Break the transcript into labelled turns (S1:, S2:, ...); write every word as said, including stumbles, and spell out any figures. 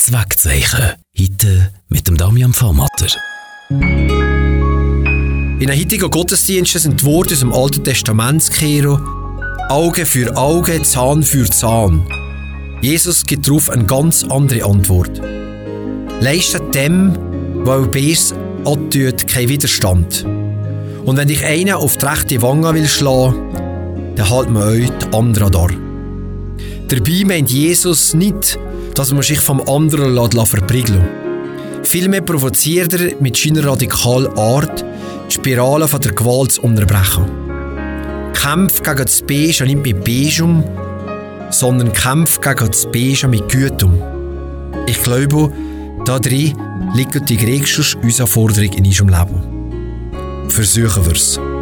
S1: Das Wegzeichen. Heute mit dem Damian Vormatter.
S2: In einem heutigen Gottesdienst sind die Worte aus dem Alten Testament gekehrt: Auge für Auge, Zahn für Zahn. Jesus gibt darauf eine ganz andere Antwort. Leistet dem, was Böses antut, keinen Widerstand. Und wenn dich einer auf die rechte Wange will schlagen, dann halt man euch die andere da. Dabei meint Jesus nicht, dass man sich vom anderen verprügeln lässt. Vielmehr provoziert er mit seiner radikalen Art, die Spirale von der Gewalt zu unterbrechen. Kämpf gegen das Böse nicht mit Bösem, sondern Kämpf gegen das Böse mit Gütem. Ich glaube, darin liegt die größte Herausforderung in unserem Leben. Versuchen wir es.